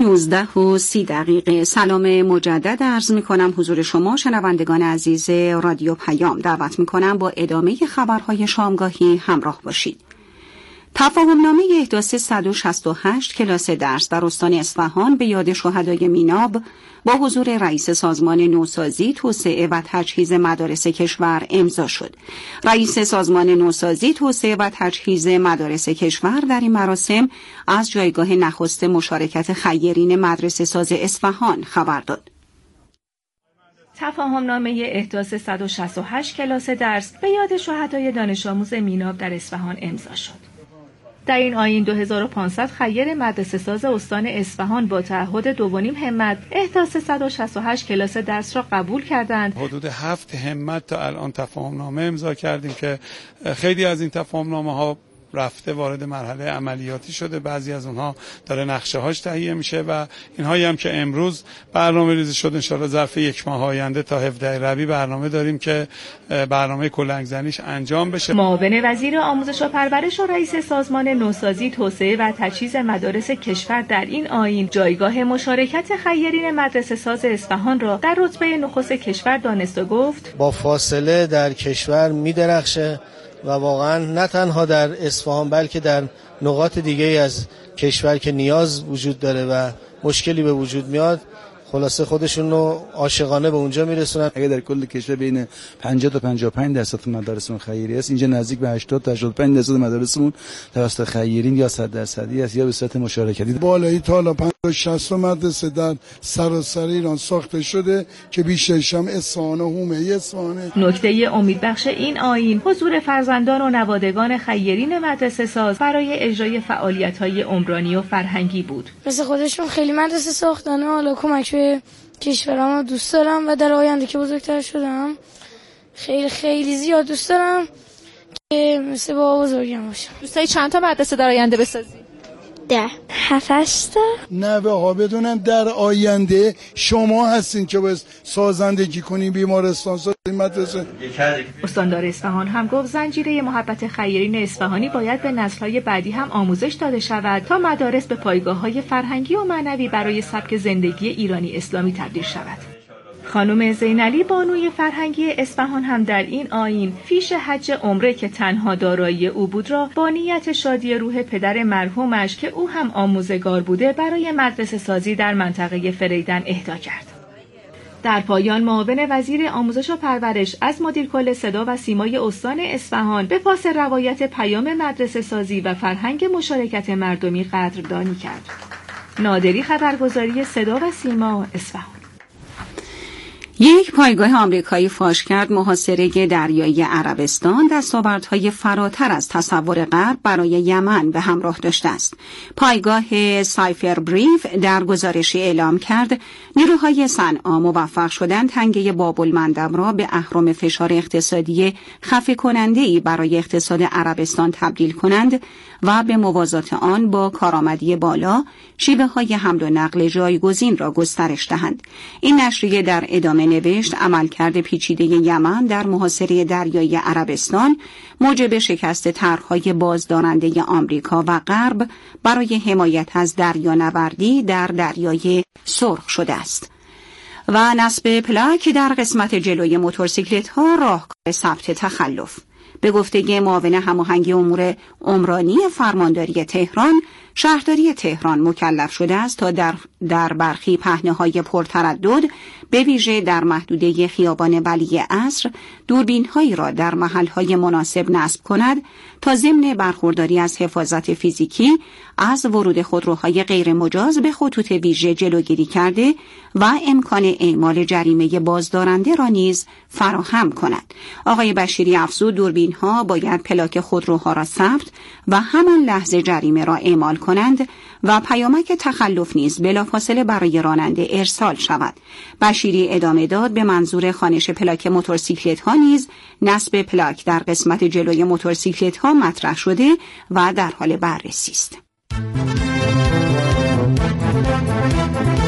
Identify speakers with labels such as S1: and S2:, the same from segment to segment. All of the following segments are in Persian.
S1: 19:30. سلام مجدد عرض می کنم حضور شما شنوندگان عزیز رادیو پیام. دعوت می کنم با ادامه خبرهای شامگاهی همراه باشید. تفاهمنامه احداث 168 کلاس درس در استان اصفهان به یاد شهدای میناب با حضور رئیس سازمان نوسازی، توسعه و تجهیز مدارس کشور امضا شد. رئیس سازمان نوسازی، توسعه و تجهیز مدارس کشور در این مراسم از جایگاه نخست مشارکت خیرین مدرسه ساز اصفهان خبر داد.
S2: تفاهمنامه احداث 168 کلاس درس به یاد شهدای دانش آموز میناب در اصفهان امضا شد. در این آیین 2500 خیر مدرسه ساز استان اصفهان با تعهد 2.5 همت احداث 168 کلاس درس را قبول کردند.
S3: حدود 7 همت تا الان تفاهمنامه امضا کردیم که خیلی از این تفاهمنامه‌ها رفته وارد مرحله عملیاتی شده، بعضی از اونها داره نقشه هاش تهیه میشه و اینهایی هم که امروز برنامه ریزی شد ان شاءالله ظرف یک ماه آینده تا 17 ربیع برنامه داریم که برنامه کلنگزنیش انجام بشه.
S2: معاون وزیر آموزش و پرورش و رئیس سازمان نوسازی، توسعه و تجهیز مدارس کشور در این آیین جایگاه مشارکت خیرین مدرسه ساز اصفهان را در رتبه نخست کشور دانست و گفت
S4: با فاصله در کشور می‌درخشه و واقعا نه تنها در اصفهان بلکه در نقاط دیگه از کشور که نیاز وجود داره و مشکلی به وجود میاد خلاصه خودشون رو عاشقانه به اونجا میرسونن.
S5: اگه در کل کشور بین 50 تا 55% مدارسمون خیریه است، اینجا نزدیک به 80 تا 85% مدارسمون توسط خیرین یا 100% است یا به صورت مشارکتی.
S6: بالایی تا حالا 50-60 مدرسه در سراسر ایران ساخته شده که بیشترش هم اصفهان و حومه اصفهانه.
S2: نکته امیدبخش این آیین حضور فرزندان و نوادگان خیرین مدرسه ساز برای اجرای فعالیت‌های عمرانی و فرهنگی بود.
S7: مثل خودشون خیلی مدرسه ساختن و حالا کمک به کشورم دوست دارم و در آینده که بزرگتر شدم خیلی زیاد دوست دارم که مثل بابا بزرگم باشم.
S2: دوست داری چند تا مدرسه در آینده بسازی؟
S7: 7-8 تا.
S6: نوه ها بدونن در آینده شما هستین که باید سازندگی کنین بیمارستان سازی مدرسه.
S2: استاندار اصفهان هم گفت زنجیره محبت خیرین اصفهانی باید به نسل‌های بعدی هم آموزش داده شود تا مدارس به پایگاه‌های فرهنگی و معنوی برای سبک زندگی ایرانی اسلامی تبدیل شود. خانم زینعلی بانوی فرهنگی اصفهان هم در این آیین فیش حج عمره که تنها دارایی او بود را با نیت شادی روح پدر مرحومش که او هم آموزگار بوده برای مدرسه سازی در منطقه فریدن اهدا کرد. در پایان معاون وزیر آموزش و پرورش از مدیر کل صدا و سیمای استان اصفهان به پاس روایت پیام مدرسه سازی و فرهنگ مشارکت مردمی قدردانی کرد. نادری، خبرگزاری صدا و سیما، اصفهان.
S1: یک پایگاه آمریکایی فاش کرد محاصره دریایی عربستان دستاوردهای فراتر از تصور غرب برای یمن به همراه داشته است. پایگاه سایفر بریف در گزارشی اعلام کرد نیروهای صنعا موفق شدند تنگه باب المندب را به اهرم فشار اقتصادی خفه کننده‌ای برای اقتصاد عربستان تبدیل کنند و به موازات آن با کارآمدی بالا شیوه‌های حمل و نقل جایگزین را گسترش دهند. این نشریه در ادامه نوشت عملکرد پیچیده یمن در محاصره دریایی عربستان موجب شکست طرح‌های بازدارنده آمریکا و غرب برای حمایت از دریانوردی در دریای سرخ شده است. و نصب پلاک در قسمت جلوی موتورسیکلت‌ها راهکار ثبت تخلف. به گفته معاون هماهنگی امور عمرانی فرمانداری تهران، شهرداری تهران مکلف شده است تا در برخی پهنه‌های پرتردد به ویژه در محدوده خیابان ولی عصر دوربین‌هایی را در محل‌های مناسب نصب کند تا ضمن برخورداری از حفاظت فیزیکی از ورود خودروهای غیر مجاز به خطوط ویژه جلوگیری کرده و امکان اعمال جریمه بازدارنده را نیز فراهم کند. آقای بشیری افزود دوربین‌ها باید پلاک خودروها را ثبت و همان لحظه جریمه را اعمال کنند و پیامک تخلف نیز بلافاصله برای راننده ارسال شود. بشیری ادامه داد به منظور خوانش پلاک موتورسیکلت‌ها نیز نصب پلاک در قسمت جلوی موتورسیکلت‌ها مطرح شده و در حال بررسی است.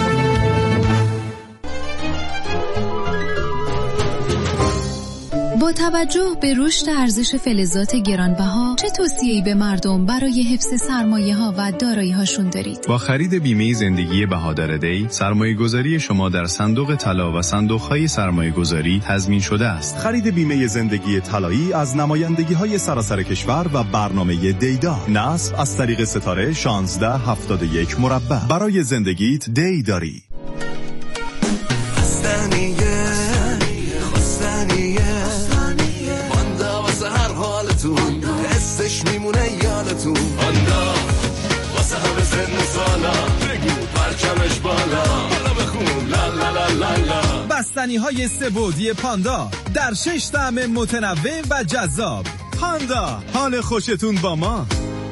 S8: با توجه به رشد ارزش فلزات گرانبها، چه توصیه‌ای به مردم برای حفظ سرمایه‌ها و دارایی‌هاشون دارید؟
S9: با خرید بیمه زندگی بهادر دی، سرمایه‌گذاری شما در صندوق طلا و صندوق‌های سرمایه‌گذاری تضمین شده است.
S10: خرید بیمه زندگی طلایی از نمایندگی‌های سراسر کشور و برنامه دیدا. نصب از طریق ستاره 1671 مربع. برای زندگیت دی داری.
S11: حسش میمونه یادتون آندا واسه همه سن سالا بگو پرچمش بالا بالا بخون لا لا لا لا لا.
S12: بستنی های سه‌بعدی پاندا در 6 طعم متنوع و جذاب. پاندا، حال خوشتون با ما.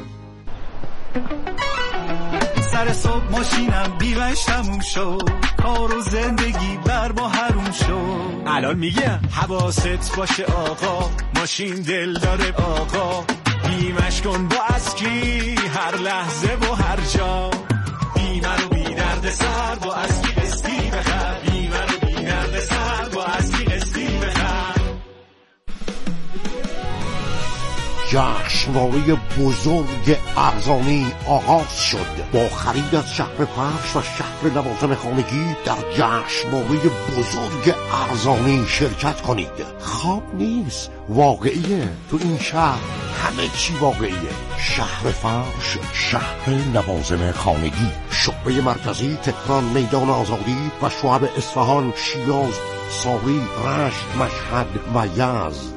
S13: سر صبح ماشینم بیمش تموم شد، کار و زندگی بر ما حروم شد.
S12: الان میگم
S13: حواست باشه آقا، ماشین دل داره آقا، بیمش کن با اسکی هر لحظه و هر جا. بیمه رو بی درد سر با اسکی قسطی بخر، بیمه رو بی درد سر با اسکی قسطی بخر.
S14: جشنواره بزرگ ارزانی آغاز شد. با خرید از شهر فرش و شهر لوازم خانگی در جشنواره بزرگ ارزانی شرکت کنید. خواب نیست، واقعیه. تو این شهر همه چی واقعیه. شهر فرش، شهر لوازم خانگی، شعبه مرکزی تهران، میدان آزادی و شعب اصفهان، شیراز، ساری، رشت، مشهد و یزد.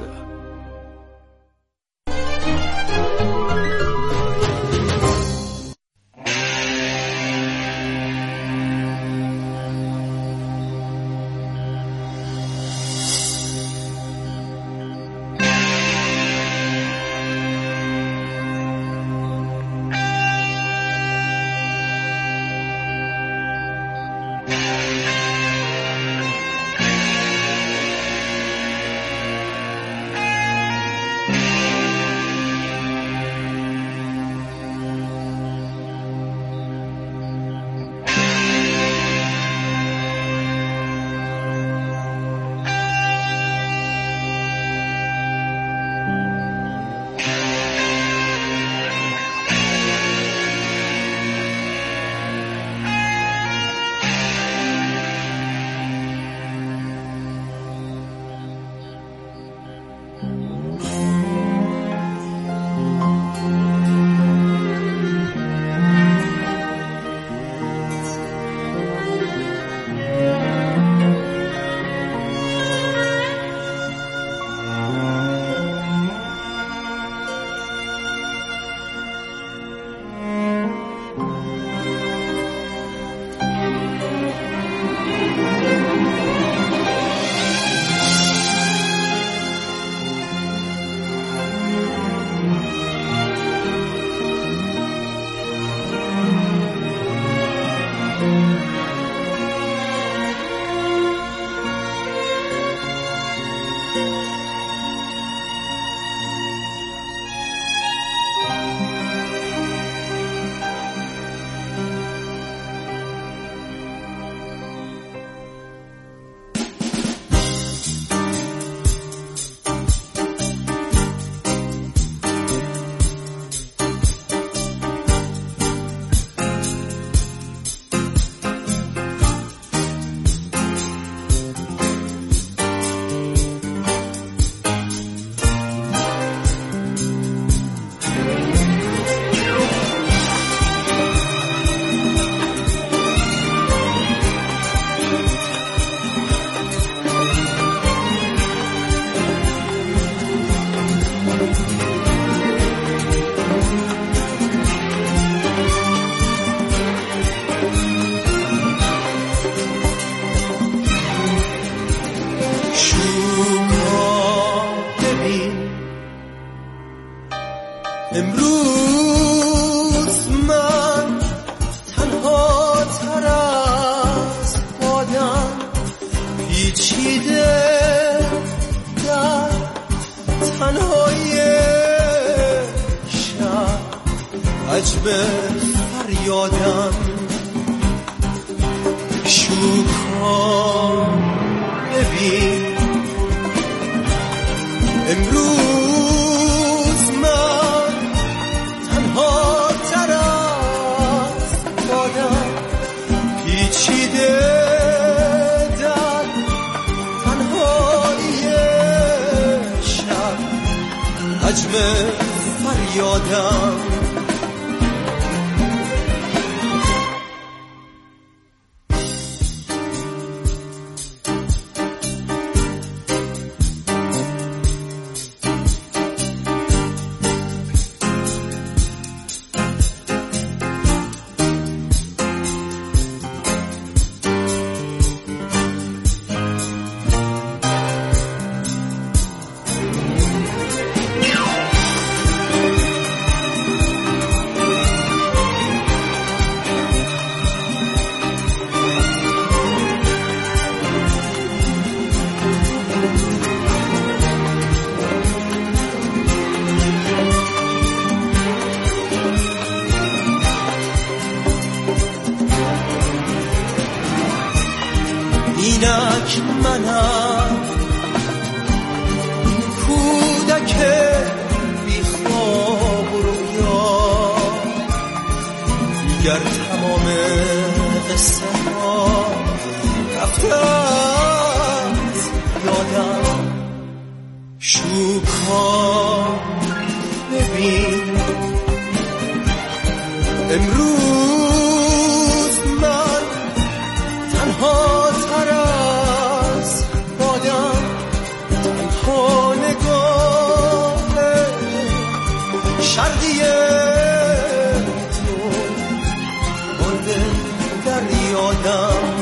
S11: پیچیده در تنهایی شب، حجم فریادم اینک منم، این کودک بی خواب و رویا، دیگر تمام قصه ها رفته از یادم. شوکا ببین امروز من تنها شرقی تو مانده در یادم.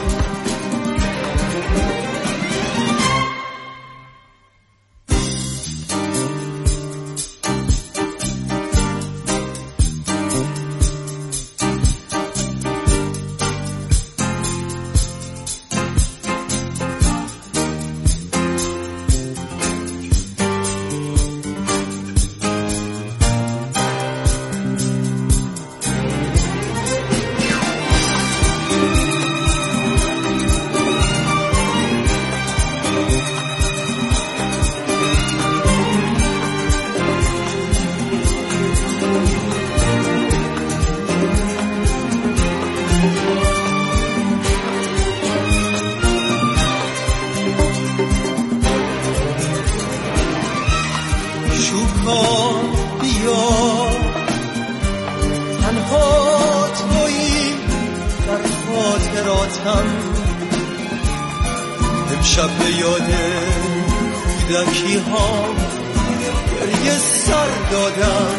S11: امشب به یاد کودکی ها گریه سر دادم.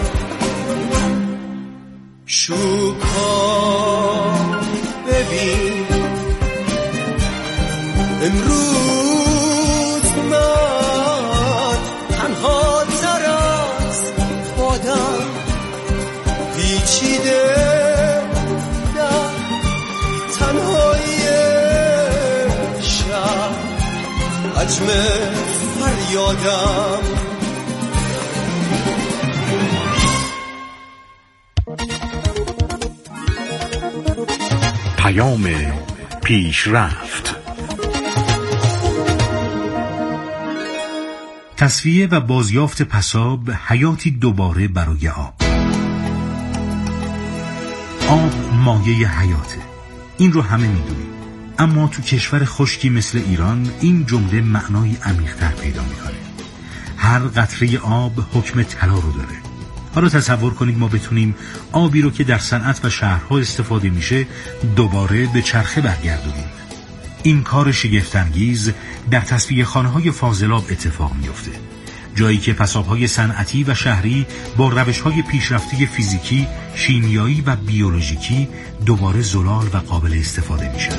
S11: شوکا ببین امروز من تنها تر از بادم، پیچیده در تنهایی شب، حجم فریادم.
S15: پیام پیشرفت. تصفیه و بازیافت پساب حیاتی دوباره برای آب. آب مایه حیاته، این رو همه میدونیم، اما تو کشور خشکی مثل ایران این جمله معنای عمیق‌تر پیدا میکنه. هر قطره آب حکم طلا رو داره. حالا تصور کنید ما بتونیم آبی رو که در صنعت و شهرها استفاده میشه دوباره به چرخه برگردونیم. این کار شگفت‌انگیز در تصفیه خانه‌های فاضلاب اتفاق میفته، جایی که پساب‌های صنعتی و شهری با روش‌های پیشرفته فیزیکی، شیمیایی و بیولوژیکی دوباره زلال و قابل استفاده میشن.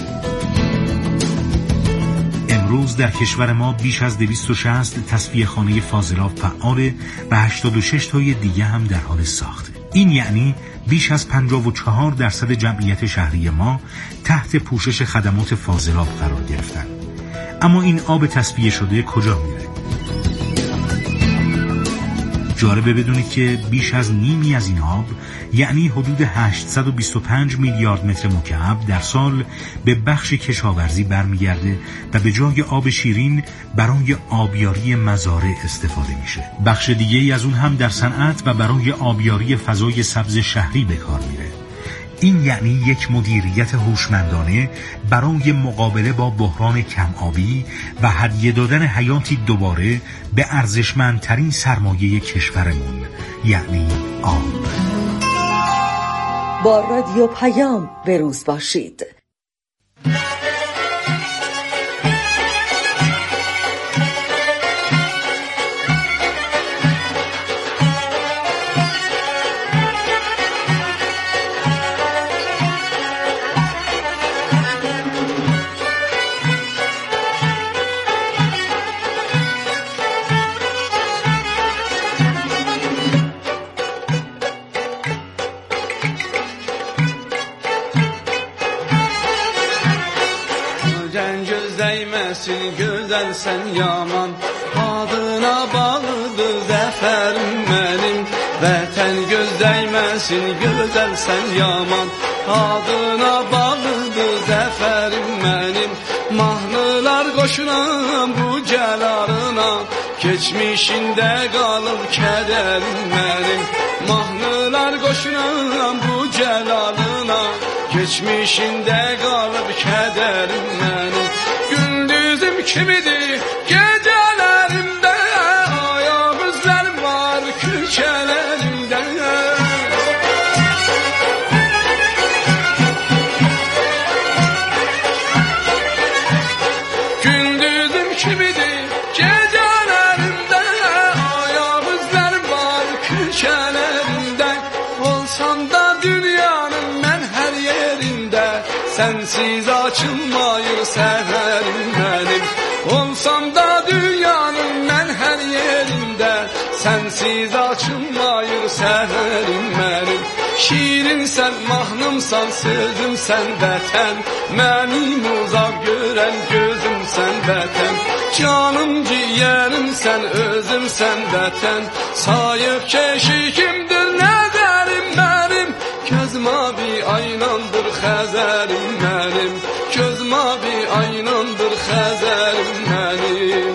S15: امروز در کشور ما بیش از 260 تصفیه خانه فاضلاب فعاله و 86 تای دیگه هم در حال ساخته. این یعنی بیش از 54% جمعیت شهری ما تحت پوشش خدمات فاضلاب قرار گرفتن. اما این آب تصفیه شده کجا میره؟ جالبه بدونید که بیش از نیمی از این آب، یعنی حدود 825 میلیارد متر مکعب در سال، به بخش کشاورزی برمیگرده و به جای آب شیرین برای آبیاری مزارع استفاده میشه. بخش دیگه از اون هم در صنعت و برای آبیاری فضای سبز شهری به کار میره. این یعنی یک مدیریت هوشمندانه برای مقابله با بحران کم‌آبی و هدیه دادن حیاتی دوباره به ارزشمندترین سرمایه کشورمون، یعنی آب.
S16: با رادیو پیام به روز باشید.
S17: Güzel sen yaman adına bağlıdır zəfərim mənim. Vətən göz dəyməsin gözəl sən yaman adına bağlıdır zəfərim mənim. Mahnılar qoşuram bu gəlarına keçmişində qalıb kədərim mənim. Mahnılar qoşuram bu gəlarına keçmişində qalıb kədərim mənim. Gündüzüm kimidir gecələrimdə ayaq izlərim var küçələrimdə. Gündüzüm kimidir gecələrimdə ayaq izlərim var küçələrimdə. Olsam da dünyanın mən hər yerində sensiz açılmayır səhərim mənim. Olsam da dünyanın mən hər yerində sensiz açılmayır səhərim mənim. Şiirinsən, mahnımsan, sözümsən vətən, mənim uzaq görən gözümsən vətən. Canım ciyərimsən, özümsən vətən, sayıq keşikimdir nəzərim mənim. Göz mavi aynandır xəzərim mənim, göz mavi aynandır xəzərim mənim.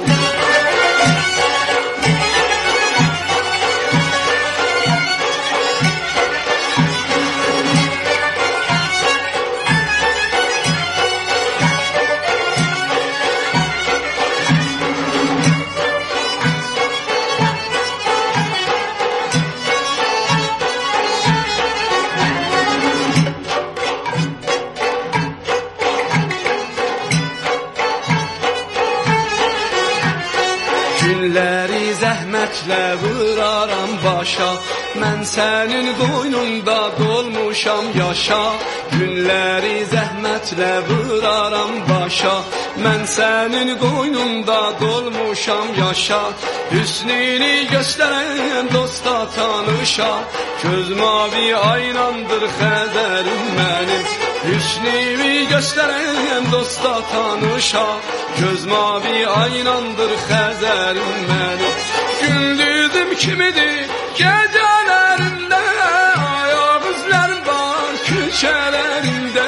S17: Günləri zəhmətlə vuraram başa, mən sənin qoynunda dolmuşam yaşa. Günləri zəhmətlə vuraram başa, mən sənin qoynunda dolmuşam yaşa. Hüsnünü göstərən dosta tanışa, göz mavi aynandır xəzərim mənim. Hüsnünü göstərən dosta tanışa, göz mavi aynandır xəzərim mənim. Gündüzüm kimidir gecələrimdə ayaq izlərim var küçələrimdə.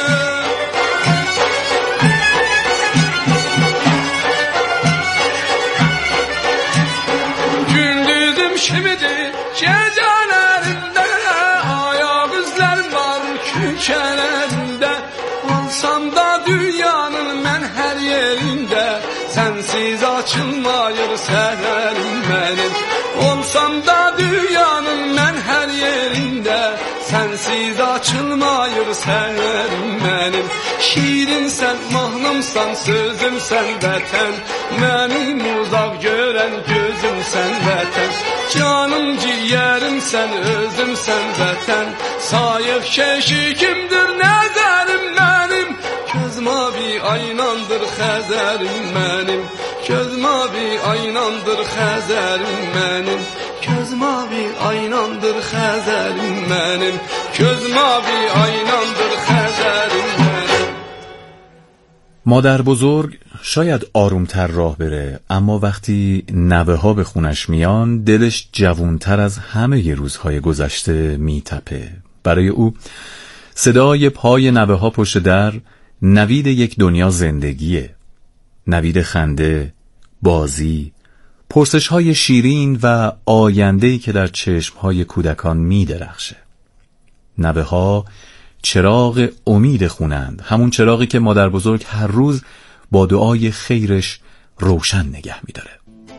S17: Gündüzüm kimidir gecələrimdə ayaq izlərim var küçələrimdə. Olsam da dünyanın mən hər yerində sensiz açılmayır səhərim mənim. Olsam da dünyanın mən hər yerində sensiz açılmayır səhərim mənim. Şiirinsən, mahnımsan, sözümsən vətən, mənim uzaq görən gözümsən vətən. Canım ciyərimsən, özümsən vətən, sayıq keşikimdir nəzərim mənim. Göz mavi aynandır xəzərim mənim, göz mavi aynandır xəzərim mənim. Göz mavi aynandır xəzərim mənim, göz mavi aynandır xəzərim mənim.
S18: مادر بزرگ شاید آرومتر راه بره، اما وقتی نوه ها به خونش میان دلش جوونتر از همه روزهای گذشته میتپه. برای او صدای پای نوه ها پشت در نوید یک دنیا زندگیه، نوید خنده، بازی، پرسش‌های شیرین و آینده‌ای که در چشم‌های کودکان می‌درخشه. نوه‌ها چراغ امید خونند، همون چراغی که مادر بزرگ هر روز با دعای خیرش روشن نگه می‌داره.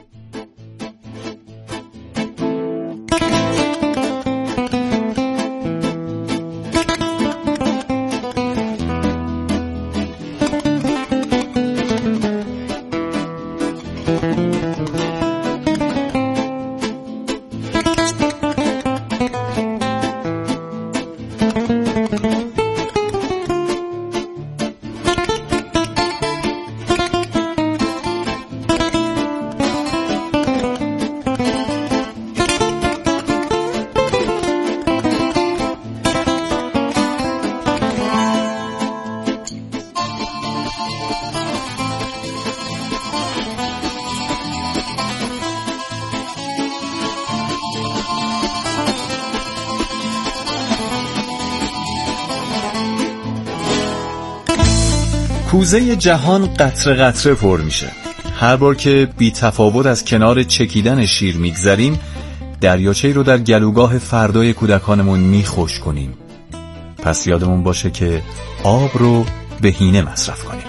S18: کوزه جهان قطره قطره پر میشه. هر بار که بی تفاوت از کنار چکیدن شیر میگذریم، دریاچه‌ای رو در گلوگاه فردای کودکانمون میخوش کنیم. پس یادمون باشه که آب رو به هینه مصرف کنیم.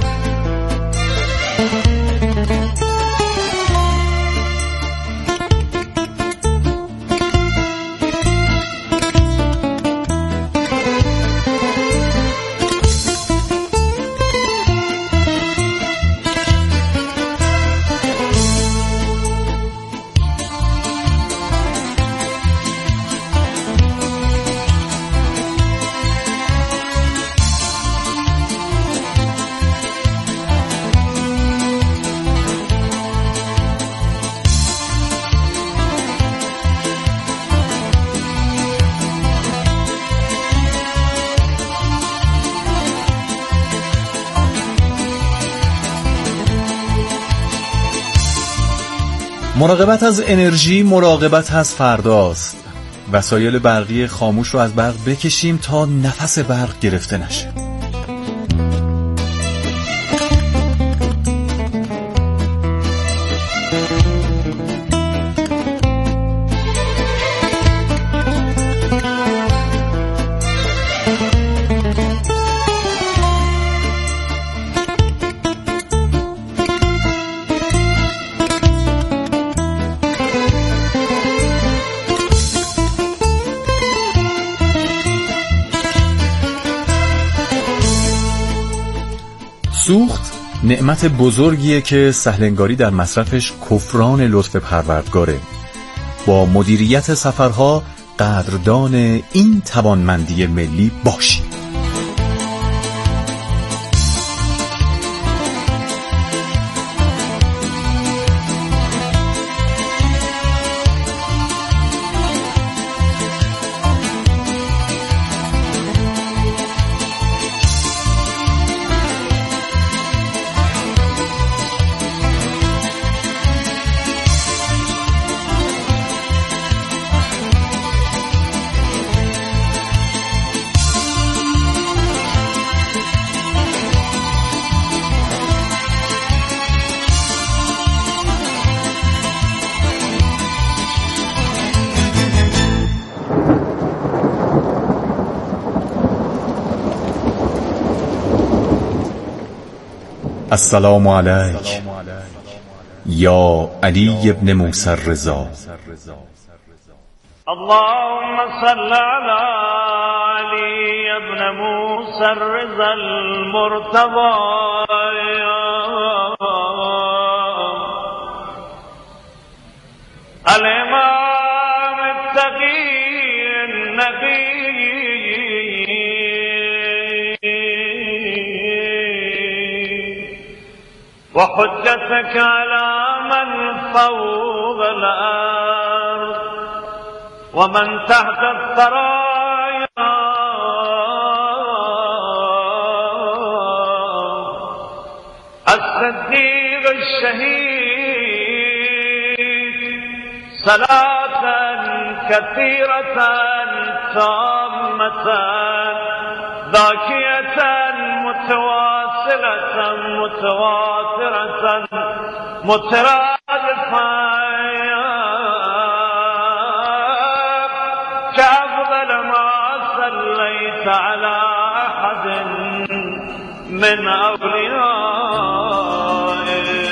S18: مراقبت از انرژی مراقبت از فرداست. وسایل برقی خاموش رو از برق بکشیم تا نفس برق گرفته نشه. سوخت نعمت بزرگیه که سهلنگاری در مصرفش کفران لطف پروردگاره. با مدیریت سفرها قدردان این توانمندی ملی باشید. السلام علیک یا علی ابن موسی الرضا.
S19: اللهم صل على علی ابن موسی الرضا المرتضى الامام التقی النبی وحجتك على من فوق الأرض ومن تحت الثرايا الصديق الشهيد صلاة كثيرة تامة ذاكية متواصلة متواترة مترادفة كأفضل ما صليت على من اولیائه.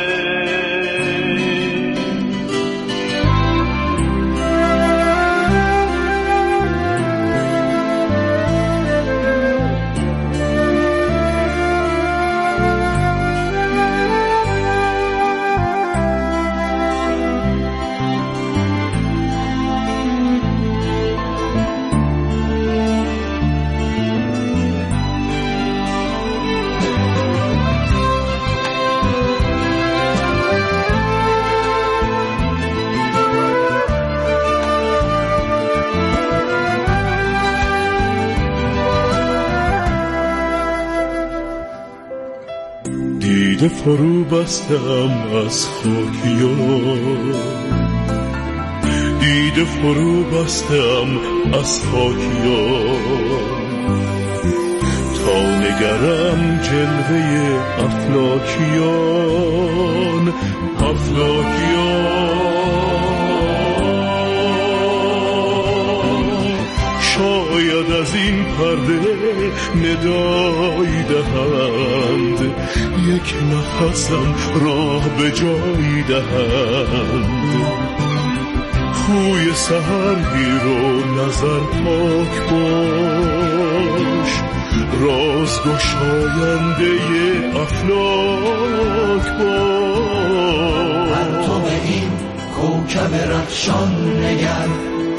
S20: دیده فرو بستم از خاکیان، دیده فرو بستم از خاکیان، تا نگرم جلوه افلاکیان، افلاکیان. شاید از این پرده ندایی دهند، یک نفسم راه به جایی دهند. خوی سحرگیر و نظر پاک باش، راز گشاینده افلاک باش.
S11: هر تو به این کوکب رخشان نگر،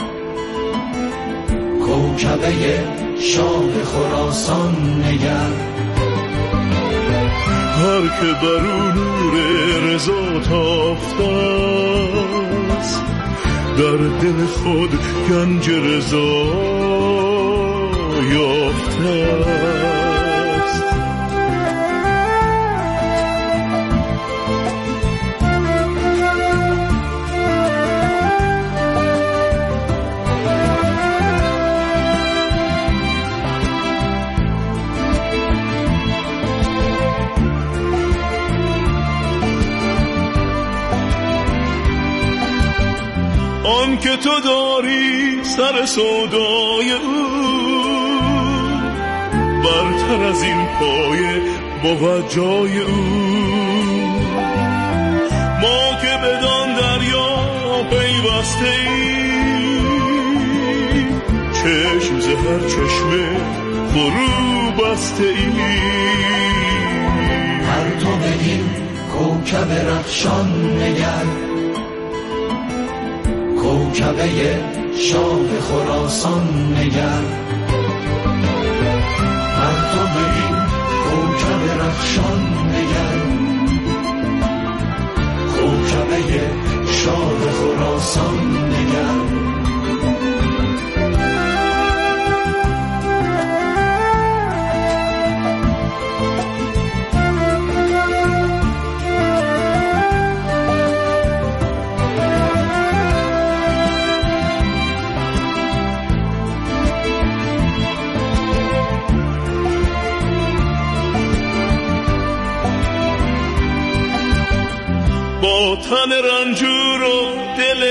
S11: کوکبه شاه خراسان نگر.
S20: هر که بر او نور رضا تافته است، در دل خود گنج رضا یافته است. آن که تو داری سر سودای او، برتر از این پایه بود جای او. ما که بدان دریا پیوسته ایم، چشم ز هر چشمه فرو بسته ایم.
S11: هر تو به این کوکب رخشان نگر، کوکبه شاه خراسان نگر. هر تو به این کوکب رخشان نگر، کوکبه شاه خراسان نگر.
S20: با تن رنجور و دل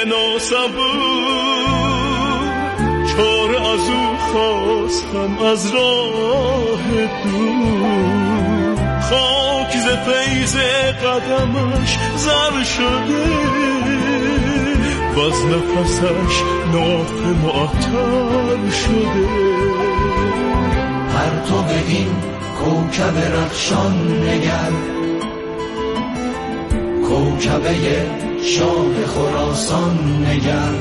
S20: ناصبور، چاره از او خواستم از راه دور. خاک ز فیض قدمش زر شده، وز نفسش نافه معطر شده.
S11: هر تو به این کوکب رخشان نگر، کوکبه شاه خراسان نگر.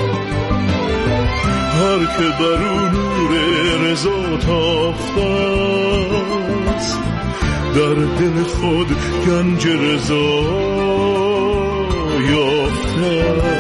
S20: هر که بر او نور رضا تافته است، در دل خود گنج رضا یافته است.